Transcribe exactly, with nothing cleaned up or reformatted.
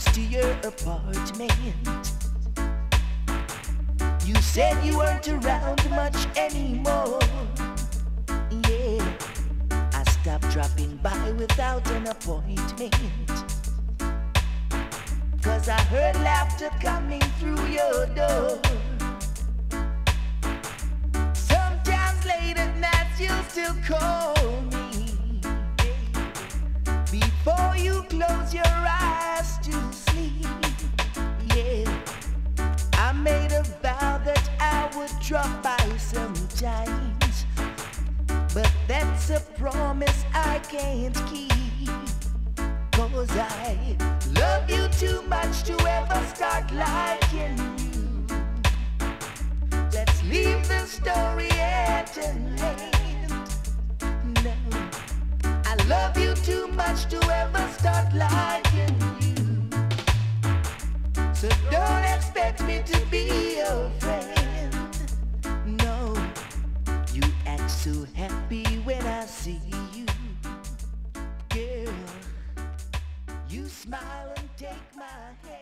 to your apartment. You said you weren't around much anymore. Yeah, I stopped dropping by without an appointment, 'cause I heard laughter coming through your door. Sometimes late at night you'll still call me before you close your eyes to sleep. Yeah, I made a vow that I would drop by sometimes, but that's a promise I can't keep, 'cause I love you too much to ever start liking you. Let's leave the story at an end. No, I love you too much to ever start liking you. So don't expect me to be your friend. No, you act so happy when I see you. Girl, you smile and take my hand.